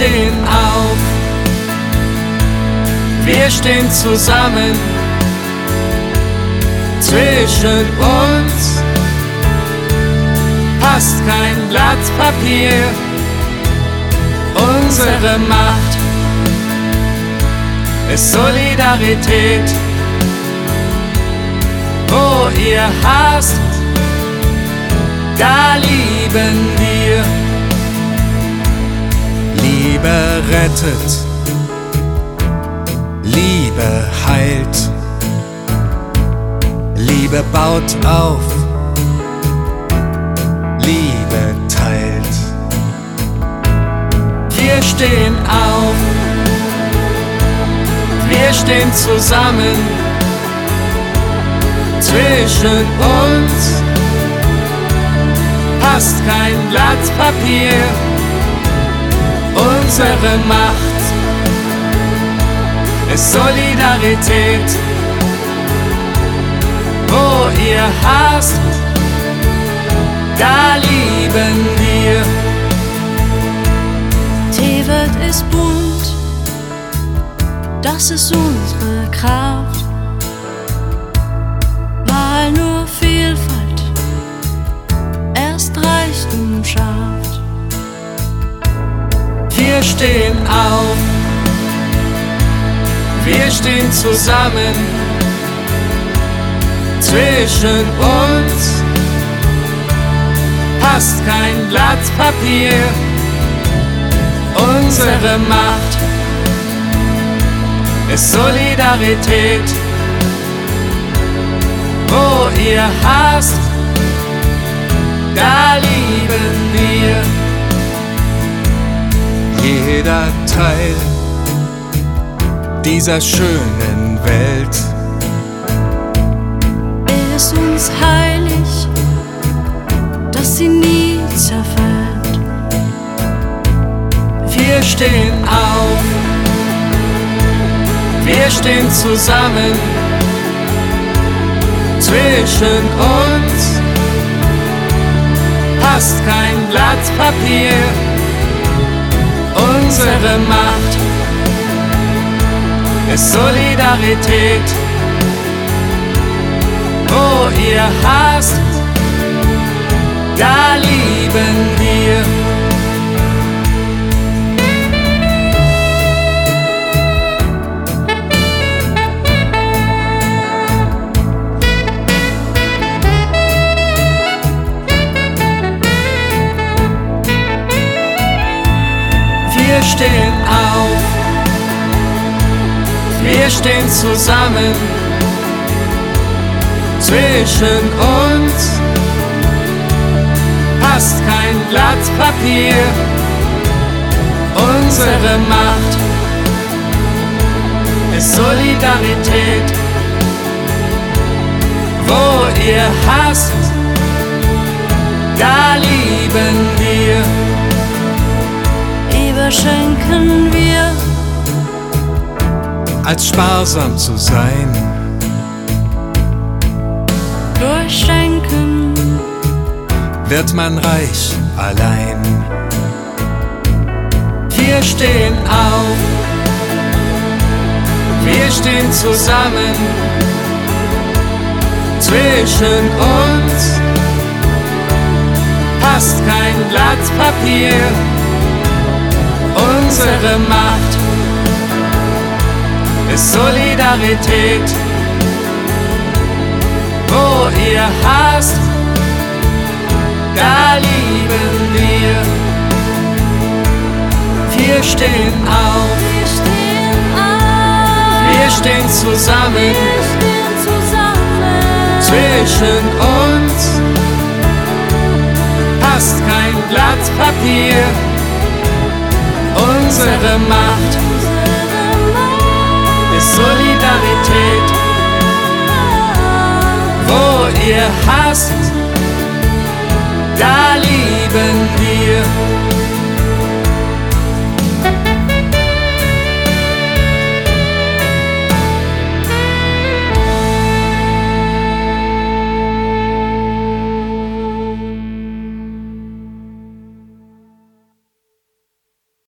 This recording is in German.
stehen auf, wir stehen zusammen. Zwischen uns passt kein Blatt Papier. Unsere Macht ist Solidarität. Wo ihr hasst, da lieben wir. Liebe rettet, Liebe heilt, Liebe baut auf, Liebe teilt. Wir stehen auf, wir stehen zusammen. Zwischen uns passt kein Blatt Papier. Unsere Macht ist Solidarität. Wo ihr hasst, da lieben wir. Tewet ist bunt, das ist unsere Kraft. Weil nur Vielfalt erst Reichtum schafft. Wir stehen auf, wir stehen zusammen. Zwischen uns passt kein Blatt Papier. Unsere Macht ist Solidarität. Wo ihr hasst, da lieben wir. Jeder Teil dieser schönen Welt ist uns heilig, dass sie nie zerfällt. Wir stehen auf, wir stehen zusammen. Zwischen uns passt kein Blatt Papier. Unsere Macht ist Solidarität. Wo ihr hasst, da lieben wir. Wir stehen auf, wir stehen zusammen. Zwischen uns passt kein Blatt Papier. Unsere Macht ist Solidarität. Wo ihr hasst, da lieben wir. Schenken wir, als sparsam zu sein. Durch Schenken wird man reich allein. Wir stehen auf, wir stehen zusammen. Zwischen uns passt kein Blatt Papier. Unsere Macht ist Solidarität. Wo ihr hasst, da lieben wir. Wir stehen auf, wir stehen zusammen. Zwischen uns passt kein Blatt Papier. Unsere Macht ist Solidarität. Wo ihr hasst, da lieben wir.